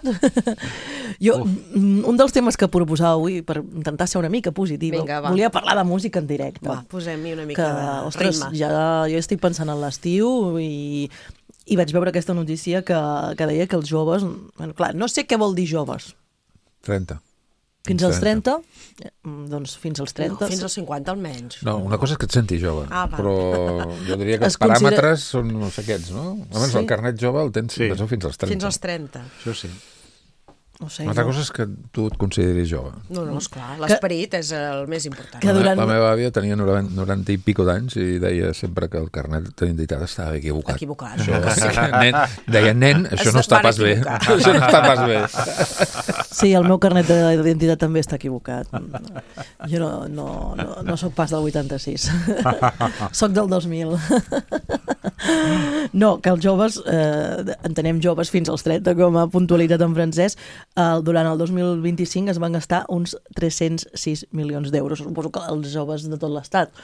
Un dels temes que proposava avui, per intentar ser una mica positiva, volia parlar de música en directe. Va, posem-hi una mica de ritme. Jo estic pensant en l'estiu i vaig veure aquesta notícia que deia que els joves... Clar, no sé què vol dir joves. 30. Fins als 30? Doncs fins als 30. No, fins als 50 almenys. No, una cosa és que et sentis jove, però jo diria que els paràmetres són no sé aquests, no? Almenys el carnet jove el tens fins als 30. Fins als 30. Això sí. No sé, una altra cosa és que tu et consideris jove. No, esclar, l'esperit és el més important. La meva àvia tenia 90 i pico d'anys i deia sempre que el carnet d'identitat estava equivocat. Deia, nen, això no està pas bé. Això no està pas bé. Sí, el meu carnet d'identitat també està equivocat. Jo no soc pas del 86. Soc del 2000. No, que els joves, entenem joves fins als 30 com a puntualitat en francès, durant el 2025 es van gastar uns 306 milions d'euros. Suposo que els joves de tot l'estat.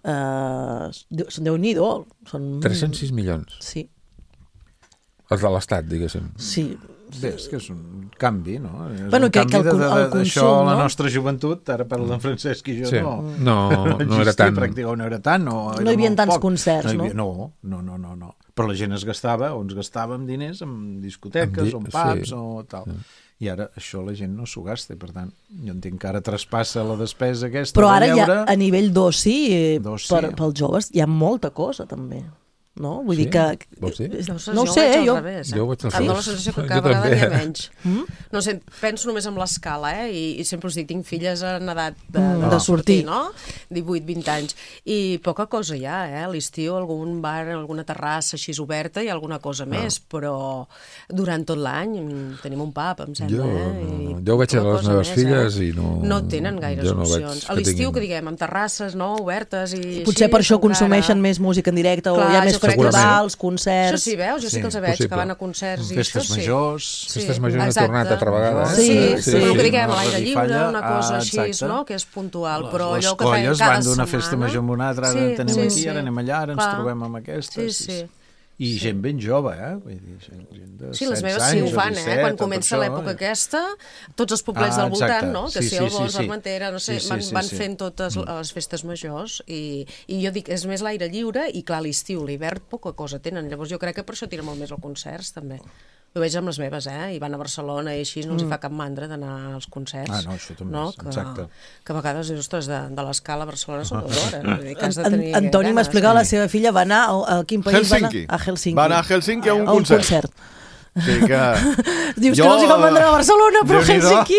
Són Déu-n'hi-do. 306 milions. Sí. Els de l'Estat, diguéssim. Sí. Bé, és que és un canvi, no? És bueno, un canvi el consum, d'això a la nostra joventut, ara parla d'en Francesc i jo no era tant. No era tant. No hi havia tants concerts, no? No. Però la gent es gastava, o ens gastàvem diners en discoteques, o en pubs, o tal. I ara això la gent no s'ho gasta, per tant, jo entenc que ara traspassa la despesa aquesta. Però ara ja a nivell d'oci, pels joves, hi ha molta cosa, també. No? Vull dir que... Vols dir? No ho sé, jo. Jo ho veig al revés. Em dóna la sensació que cada vegada n'hi ha menys. No sé, penso només en l'escala, i sempre us dic, tinc filles en edat de sortir, no? 18-20 anys. I poca cosa hi ha, a l'estiu, algun bar, alguna terrassa així oberta, hi ha alguna cosa més, però durant tot l'any tenim un pub, em sembla. Jo ho veig a les meves filles i no... No tenen gaires opcions. A l'estiu, que diguem, amb terrasses obertes i... Potser per això consumeixen més música en directe o hi ha més festivals, concerts... Això sí, veus? Jo sí que els veig, que van a concerts i això sí. Festes majors han tornat altra vegada. Sí, el que diguem, a l'aire lliure, una cosa així, no? Que és puntual, però allò que feien cada setmana... Les colles van d'una festa major amb una altra, ara tenim aquí, ara anem allà, ara ens trobem amb aquestes... I gent ben jove, Vull dir, gent de 16 anys, les meves sí ho fan, quan comença l'època aquesta, tots els poblets del voltant, no? Que si el Bosc, l'Armentera, no sé, van fent totes les festes majors i jo dic, és més l'aire lliure i clar, l'estiu, l'hivern poca cosa tenen, llavors jo crec que per això tira molt més els concerts, també. Ho veig amb les meves, i van a Barcelona i així no els hi fa cap mandra d'anar als concerts. No, això també és, exacte. Que a vegades, ostres, de l'escala a Barcelona són 2 hores. Antoni m'explicava, la seva filla va anar a quin país? A Helsinki. Va anar a Helsinki a un concert. Sí, que... Dius que no els hi fa mandra a Barcelona, però Helsinki...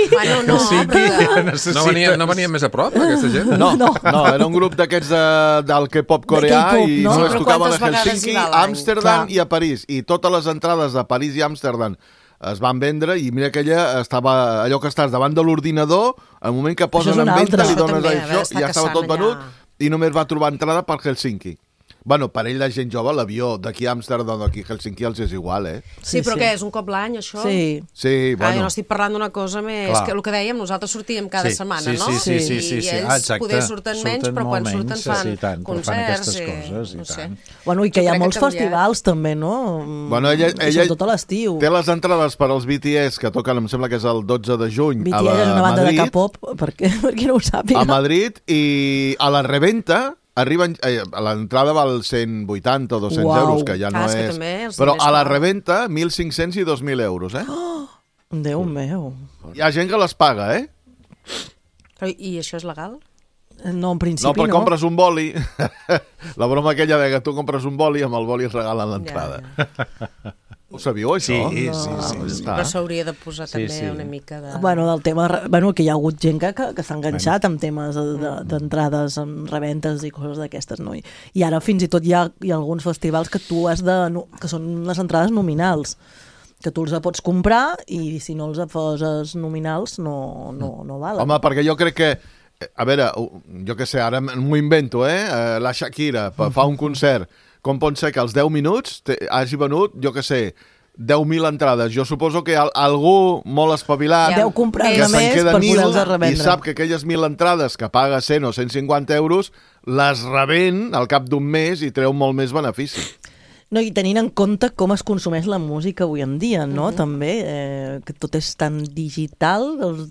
No venien més a prop, aquesta gent? No, era un grup d'aquests del K-pop coreà i només tocaven a Helsinki, Amsterdam i a París. I totes les entrades de París i Amsterdam es van vendre i mira que ella estava, allò que estàs davant de l'ordinador, al moment que posen en venda li dones això i ja estava tot venut i només va trobar entrada per Helsinki. Bueno, per ell, la gent jove, l'avió d'aquí a Amsterdam, d'aquí a Helsinki, els és igual, Sí, però què, és un cop l'any, això? Sí, bueno. Jo no estic parlant d'una cosa més, que el que dèiem, nosaltres sortíem cada setmana, no? Sí. I ells poder surten menys, però quan surten fan concerts, no sé. Bueno, i que hi ha molts festivals, també, no? Bueno, ella tot a l'estiu. Té les entrades per als BTS, que toquen, em sembla que és el 12 de juny, a Madrid. BTS és una banda de K-pop, per qui no ho sàpiga. A Madrid, i a la reventa... Arriben, l'entrada val 180 o 200 euros, que ja no és... Però a la reventa, 1.500 i 2.000 euros, Déu meu. Hi ha gent que les paga, I això és legal? No, en principi no. No, però compres un boli. La broma aquella de que tu compres un boli i amb el boli et regalen l'entrada. Ho sabíeu, això? Sí. Però s'hauria de posar també una mica de... Bueno, del tema... Bueno, que hi ha hagut gent que s'ha enganxat amb temes d'entrades, amb reventes i coses d'aquestes, no? I ara fins i tot hi ha alguns festivals que tu has de... que són les entrades nominals, que tu els pots comprar i si no els poses nominals no valen. Home, perquè jo crec que... A veure, jo què sé, ara m'ho invento, la Shakira fa un concert. Com pot ser que als 10 minuts hagi venut, jo què sé, 10.000 entrades? Jo suposo que algú molt espavilat deu comprar que se'n queda 1.000 revendre. I sap que aquelles 1.000 entrades que paga 100 o 150 euros les revèn al cap d'un mes i treu molt més benefici. No, i tenint en compte com es consumeix la música avui en dia, no? També, que tot és tan digital.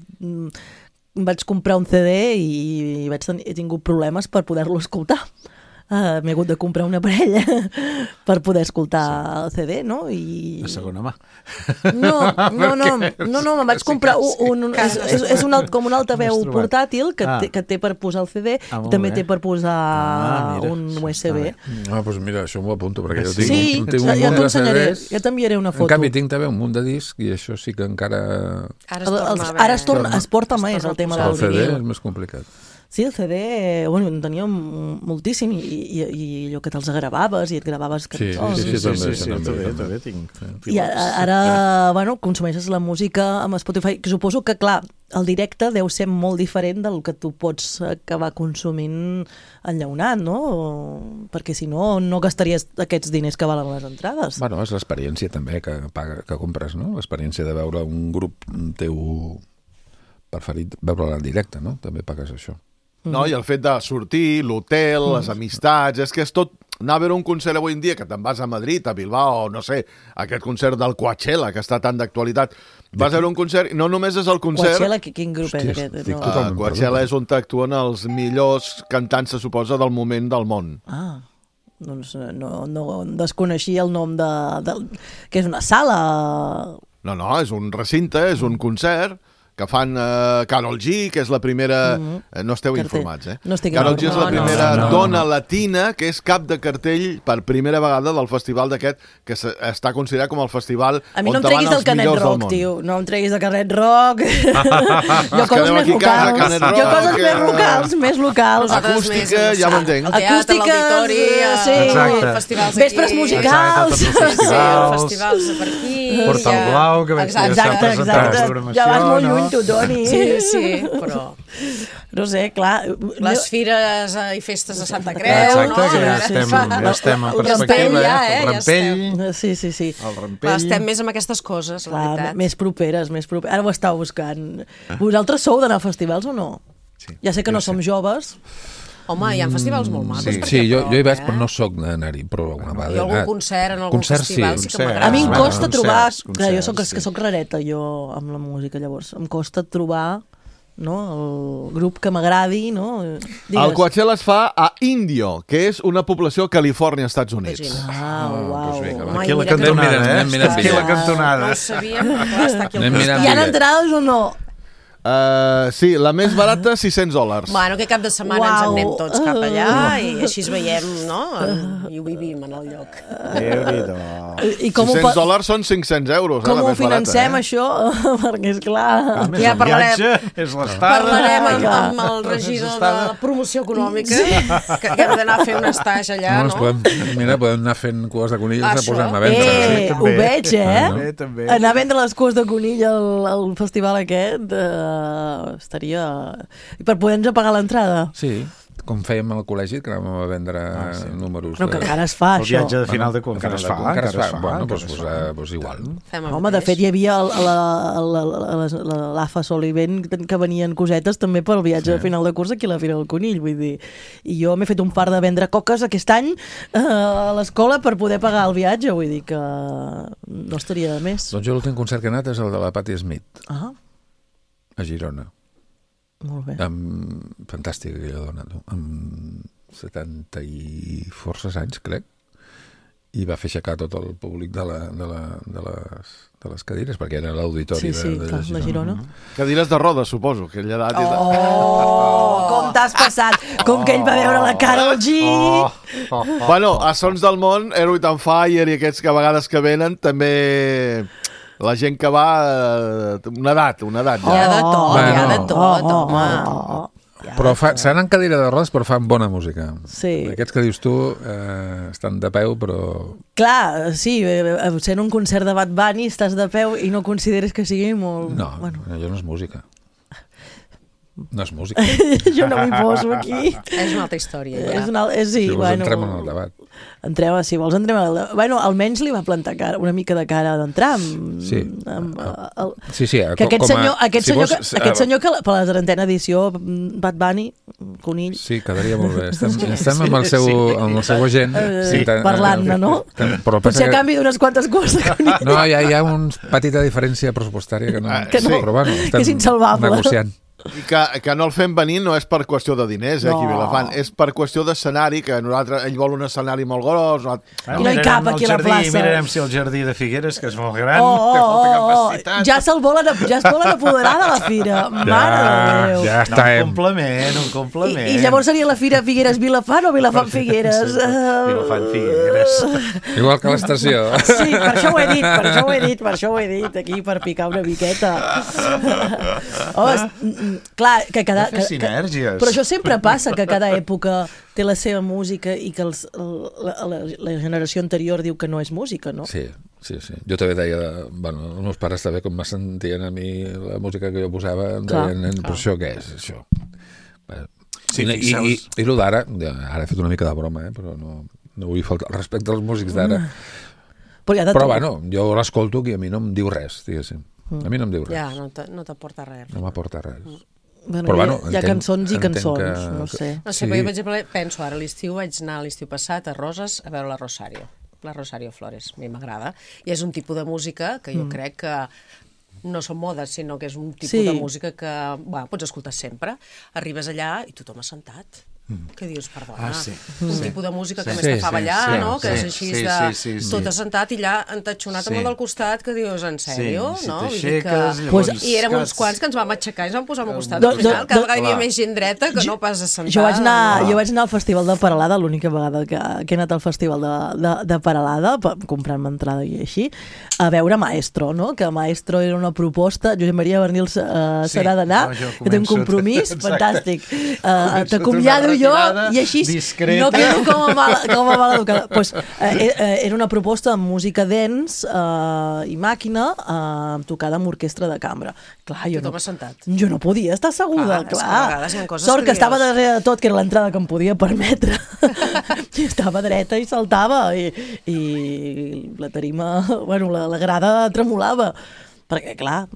Vaig comprar un CD i he tingut problemes per poder-lo escoltar. M'he hagut de comprar una parella per poder escoltar el CD, no? De segona mà. No, me'n vaig comprar és com un altaveu portàtil que té per posar el CD i també té per posar un USB. Doncs mira, això m'ho apunto perquè jo tinc un munt de CDs. Ja t'enviaré una foto. En canvi, tinc també un munt de discs i això sí que encara... Ara es porta més el tema del vinil. El CD és més complicat. Sí, el CD, bueno, en teníem moltíssim i allò que te'ls gravaves i et gravaves cançons. Sí, també tinc. I ara, bueno, consumeixes la música amb Spotify, que suposo que, clar, el directe deu ser molt diferent del que tu pots acabar consumint enllaunat, no? Perquè si no, no gastaries aquests diners que valen les entrades. Bueno, és l'experiència també que compres, no? L'experiència de veure un grup teu preferit, veure-la en directe, no? També pagues això. no? I el fet de sortir, l'hotel, les amistats, és que és tot... Anar a veure un concert avui en dia, que te'n vas a Madrid, a Bilbao, no sé, aquest concert del Coachella, que està tan d'actualitat. Vas a veure un concert, i no només és el concert... Coachella, quin grup és aquest? Coachella és on actuen els millors cantants, se suposa, del moment del món. Ah, doncs no desconeixia el nom de... que és una sala... No, és un recinte, és un concert que fan Karol G, que és la primera... No esteu informats, eh? No estic Karol G és la primera dona latina que és cap de cartell per primera vegada del festival d'aquest, que està considerat com el festival on van els millors del món. A mi no em treguis del Canet Rock, tio. No em treguis de Canet Rock. Jo coses més locals. Jo coses més locals, més locals. Acústica, ja ho entenc. El teatre, l'auditori, festivals aquí. Vespres musicals. Festivals per aquí. Portal Blau, que vaig estar presentant la programació. Ja vas molt lluny, tu, Toni. Sí, però... No sé, clar... Les fires i festes de Santa Creu, no? Exacte, que ja estem en perspectiva, el Rampell. Sí. El Rampell. Estem més amb aquestes coses, la veritat. Més properes. Ara ho estàu buscant. Vosaltres sou d'anar a festivals o no? Ja sé que no som joves... Home, hi ha festivals molt macos. Sí, jo hi vaig, però no soc d'anar-hi, però alguna vegada. I algun concert en algun festival sí que m'agrada. A mi em costa trobar... Jo soc rareta, jo, amb la música, llavors. Em costa trobar el grup que m'agradi, no? El Coachella es fa a Indio, que és una població a Califòrnia, Estats Units. Uau. Aquí la cantonada, Aquí la cantonada. No ho sabíem, clar, està aquí al costat. Hi ha entrades o no? Sí, la més barata, $600. Bueno, que cap de setmana ens en anem tots cap allà i així es veiem, no? I ho vivim en el lloc. $600 són 500 euros. Com ho financem, això? Perquè, esclar... Ja parlarem amb el regidor de la promoció econòmica, que hem d'anar a fer un estatge allà, no? Mira, podem anar fent cues de conill i ens posem a vendre. Ho veig, anar a vendre les cues de conill al festival aquest... estaria... I per poder-nos pagar l'entrada? Sí, com fèiem al col·legi, que anàvem a vendre números. Però que encara es fa, això. El viatge de final de curs. Encara es fa. Bueno, doncs igual. Home, de fet, hi havia l'AFA Solivent que venien cosetes també pel viatge de final de curs aquí a la Fira del Conill, vull dir. I jo m'he fet un par de vendre coques aquest any a l'escola per poder pagar el viatge, vull dir que no estaria de més. Doncs jo l'últim concert que he anat és el de la Patti Smith. A Girona. Molt bé. Fantàstica aquella dona, amb 70 i forces anys, crec, i va fer aixecar tot el públic de les cadires, perquè era l'auditori de Girona. Cadires de rodes, suposo, que ell ha dat... Com t'has passat! Com que ell va veure la Karol G! Bueno, a Sons del Món, Aerosmith and Fire i aquests que a vegades que venen, també... La gent que va... Una edat. Hi ha de tot, home. Però seran cadira de rodes, però fan bona música. Sí. Aquests que dius tu estan de peu, però... Clar, sí, sent un concert de Bad Bunny estàs de peu i no consideres que sigui molt... No, allò no és música. No és música. Jo no m'hi poso aquí. És una altra història, ja. Sí, bueno... Entrem en el debat. Si vols entrem en el debat. Bueno, almenys li va plantar una mica de cara d'entrar. Sí. Que aquest senyor que per la trentena edició, Bad Bunny, Conill... Sí, quedaria molt bé. Estem amb el seu agent. Parlant-ne, no? Potser a canvi d'unes quantes coses de Conill. No, hi ha una petita diferència pressupostària que no... Però bueno, estem negociant. I que no el fem venir no és per qüestió de diners, aquí a Vilafant, és per qüestió d'escenari, que ell vol un escenari molt gros. I no hi cap aquí a la plaça. Mirarem si el jardí de Figueres, que és molt gran, té molta capacitat. Ja es volen apoderar de la fira. Mare de Déu. Ja està. Un complement. I llavors seria la fira Figueres Vilafant o Vilafant Figueres? Vilafant Figueres. Igual que l'estació. Sí, per això ho he dit, aquí per picar una miqueta. Clar, sinergies. Però això sempre passa, que cada època té la seva música i que la generació anterior diu que no és música, no? Sí. Jo també deia, bueno, els meus pares també, com me sentien a mi la música que jo posava, em deien, però això què és, això? I el d'ara, ara he fet una mica de broma, però no vull faltar el respecte als músics d'ara. Però bueno, jo l'escolto i a mi no em diu res, diguéssim. A mi no em diu res. Ja, no t'aporta res. No m'aporta res. Bueno, hi ha cançons i cançons, no sé. No sé, però jo, per exemple, penso ara a l'estiu, vaig anar l'estiu passat a Roses a veure la Rosario Flores, a mi m'agrada, i és un tipus de música que jo crec que no són modes, sinó que és un tipus de música que pots escoltar sempre. Arribes allà i tothom ha sentat. Que dius, perdona, un tipus de música que més te fa ballar, no? Que és així de tot assentat i allà entatxonat amb el del costat, que dius, en sèrio? I érem uns quants que ens vam aixecar i ens vam posar al costat. Al final, cada vegada hi havia més gent dreta que no pas assentada. Jo vaig anar al Festival de Peralada, l'única vegada que he anat al Festival de Peralada, comprant-me entrada i així, a veure Maestro, no? Que Maestro era una proposta, Josep Maria Bernils serà d'anar, que té un compromís fantàstic. T'acomiado jo i així no quedo com a mala educada. Era una proposta amb música dance i màquina tocada amb orquestra de cambra. Clar, jo no podia estar asseguda, clar. Sort que estava darrere de tot, que era l'entrada que em podia permetre. I estava dreta i saltava i la tarima, bueno, la grada tremolava. Perquè, clar,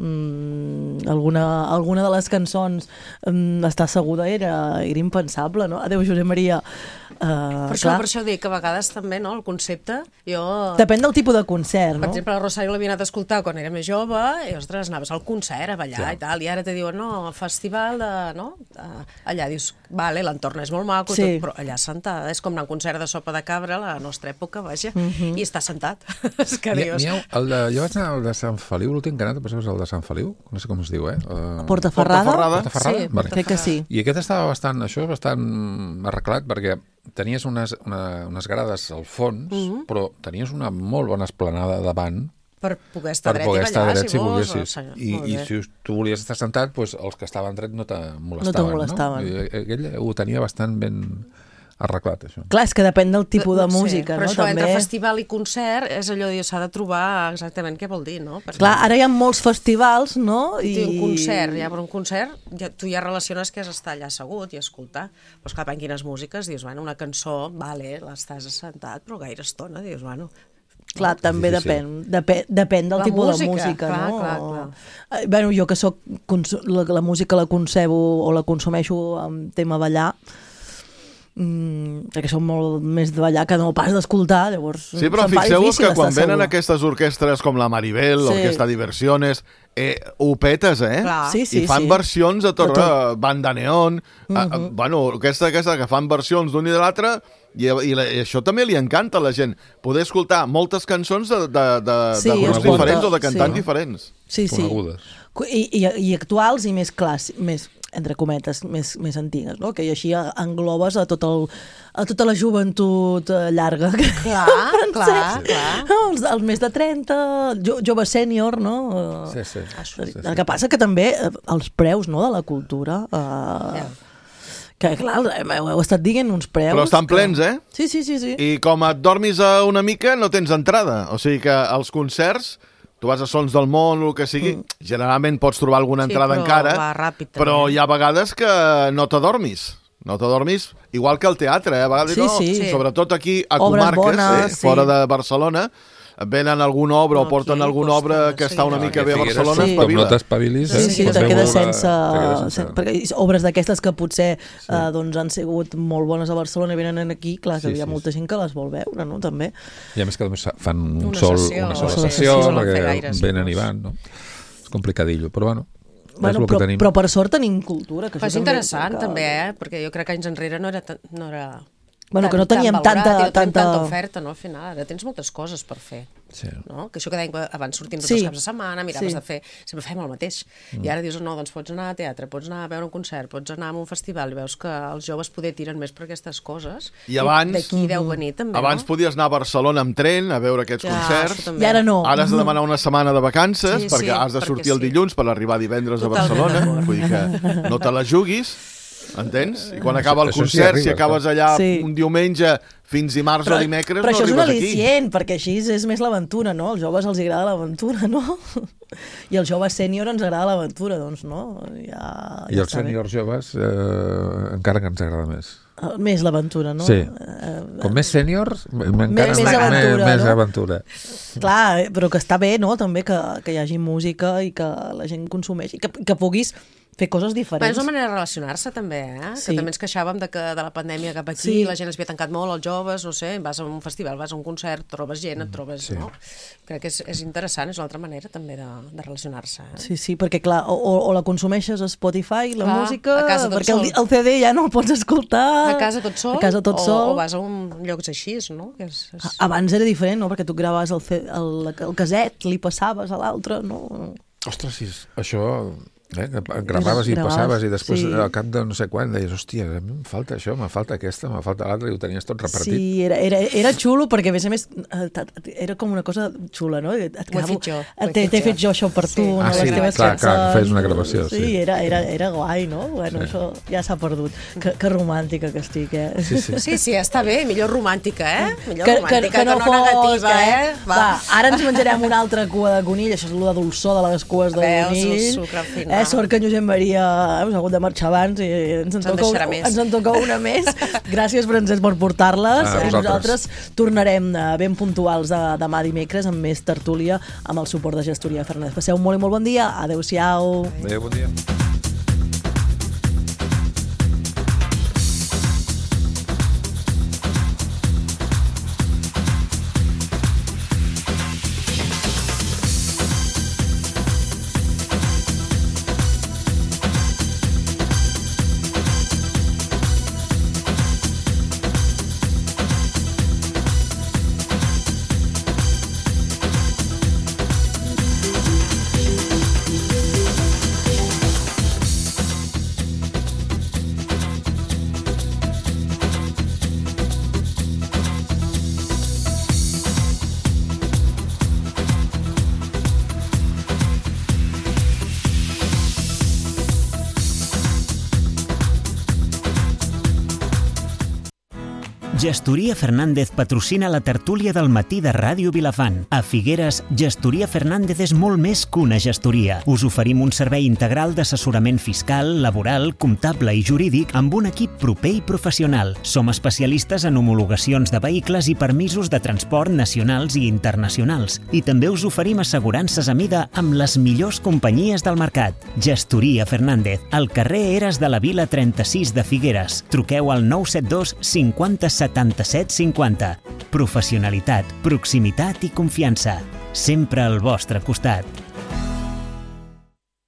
alguna de les cançons estar asseguda era impensable, no? Adéu, Josep Maria. Per això dic que a vegades també, no?, el concepte... Depèn del tipus de concert, no? Per exemple, la Rosario l'havia anat a escoltar quan era més jove i, ostres, anaves al concert a ballar i tal, i ara te diuen, no, al festival de... no? Allà dius, vale, l'entorn és molt maco, però allà sentada, és com anar a un concert de Sopa de Cabra a la nostra època, vaja, i està sentat. És que dius... Jo vaig anar al de Sant Feliu, l'últim que he anat, penso que és el de Sant Feliu, no sé com es diu, Portaferrada? Sí, crec que sí. I aquest estava bastant arreglat, perquè tenies unes grades al fons, però tenies una molt bona esplanada davant per poder estar dret i ballar, si volguessis. I si tu volies estar sentat, els que estaven dret no te molestaven. Ell ho tenia bastant ben arreglat, això. Clar, és que depèn del tipus de música, no? Però això, també... entre festival i concert, és allò de s'ha de trobar exactament què vol dir, no? Clar, ara hi ha molts festivals, no? Un concert, per un concert, tu ja relaciones que és estar allà assegut i escoltar. Però esclar, en quines músiques, dius, una cançó, vale, l'estàs assentat, però gaire estona, dius, Clar, també depèn del tipus de música, no? Clar. Bueno, jo que soc la música la concebo o la consumeixo amb tema ballar, perquè som molt més de ballar que no pas d'escoltar, llavors... Sí, però fixeu-vos que quan venen aquestes orquestres com la Maribel, l'Orquestra Diversiones, ho petes, I fan versions de tot, banda neon, orquestra que fan versions d'un i de l'altre, i això també li encanta a la gent, poder escoltar moltes cançons de grups diferents o de cantants diferents. Conegudes. I actuals i més clàssics, entre cometes, més antigues, no? Que així englobes a tota la joventut llarga. Clar. Els més de 30, jove sènior, no? Sí. El que passa que també els preus, no?, de la cultura... Que, clar, heu estat dient uns preus... Però estan plens, Sí. I com et dormis una mica, no tens entrada. O sigui que els concerts... Tu vas a Sons del Món o el que sigui, generalment pots trobar alguna entrada encara, però hi ha vegades que no t'adormis. No t'adormis, igual que al teatre, a vegades sobretot aquí a comarques, fora de Barcelona, venen alguna obra o porten alguna obra que està una mica bé a Barcelona, espavila. Com no t'espavilis, te quedes sense... Perquè obres d'aquestes que potser han sigut molt bones a Barcelona i venen aquí, clar, que hi ha molta gent que les vol veure, no?, també. I a més que fan una sola sessió, perquè venen i van, no? És complicadillo, però bueno... Però per sort tenim cultura. És interessant també, perquè jo crec que anys enrere no era... Bueno, que no teníem tanta oferta, no, al final. Ara tens moltes coses per fer. No? Que això que dèiem abans sortim tots els caps de setmana, miraves de fer... Sempre fem el mateix. I ara dius, no, doncs pots anar a teatre, pots anar a veure un concert, pots anar a un festival, i veus que els joves poder tiren més per aquestes coses. I abans... D'aquí deu venir, també, abans podies anar a Barcelona amb tren a veure aquests concerts. I ara no. Ara has de demanar una setmana de vacances perquè has de sortir el dilluns per arribar divendres a Barcelona. Vull dir que no te la juguis. Entens? I quan acaba el concert, si acabes allà un diumenge fins dimarts o dimecres, no arribes aquí. Però això és un al·licient, perquè així és més l'aventura, no? Als joves els agrada l'aventura, no? I als joves sènior ens agrada l'aventura, doncs, no? I als sèniors joves encara que ens agrada més. Més l'aventura, no? Sí. Com més sèniors, encara més aventura. Clar, però que està bé, no?, també que hi hagi música i que la gent consumeixi, que puguis fer coses diferents. És una manera de relacionar-se també, que també ens queixàvem de la pandèmia cap aquí, la gent es havia tancat molt, els joves, no sé, vas a un festival, vas a un concert, trobes gent, et trobes, no? Crec que és interessant, és una altra manera també de relacionar-se. Sí, perquè clar, o la consumeixes a Spotify, la música, perquè el CD ja no el pots escoltar. A casa tot sol, o vas a un llocs així, no? Abans era diferent, no? Perquè tu gravaves el caset, li passaves a l'altre, no? Ostres, sí, això... gravaves i passaves i després al cap de no sé quan deies, hòstia, a mi em falta això, me falta aquesta, me falta l'altra, i ho tenies tot repartit. Sí, era xulo perquè a més era com una cosa xula, no? T'he fet jo això per tu, les teves cançons. Clar, fes una gravació. Sí, era guai, no? Bueno, això ja s'ha perdut. Que romàntica que estic, Sí, està bé, millor romàntica, millor romàntica que no negativa, Va, ara ens menjarem una altra cua de conill, això és el de dolçor de les cues de conill. Sort que en Josep Maria us ha hagut de marxar abans i ens en toca una més. Gràcies, Francesc, per portar-les. Nosaltres tornarem ben puntuals demà dimecres amb més tertúlia amb el suport de Gestoria Fernández. Passeu molt i molt bon dia. Adéu-siau. Adéu, bon dia. Gestoria Fernández patrocina la tertúlia del matí de Ràdio Vilafant. A Figueres, Gestoria Fernández és molt més que una gestoria. Us oferim un servei integral d'assessorament fiscal, laboral, comptable i jurídic amb un equip proper i professional. Som especialistes en homologacions de vehicles i permisos de transport nacionals i internacionals. I també us oferim assegurances a mida amb les millors companyies del mercat. Gestoria Fernández, al carrer Eres de la Vila 36 de Figueres. Truqueu al 972 50 77 50. Professionalitat, proximitat i confiança. Sempre al vostre costat.